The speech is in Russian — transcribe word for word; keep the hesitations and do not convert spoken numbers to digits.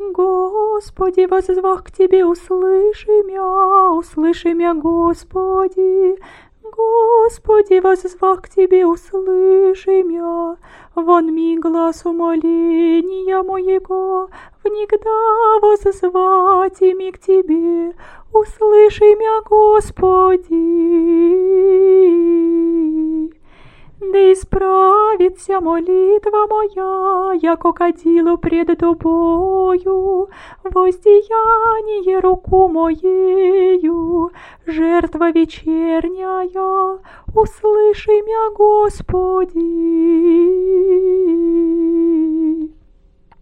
Господи, воззвах к Тебе, услыши мя, услыши мя, Господи. Господи, воззвах к Тебе, услыши мя, вон ми глаз умоления моего, внегда воззвать ими к Тебе, услыши мя, Господи. Да исправится молитва моя, яко кадило пред Тобою, воздеяние руку моею, жертва вечерняя, услыши мя, Господи.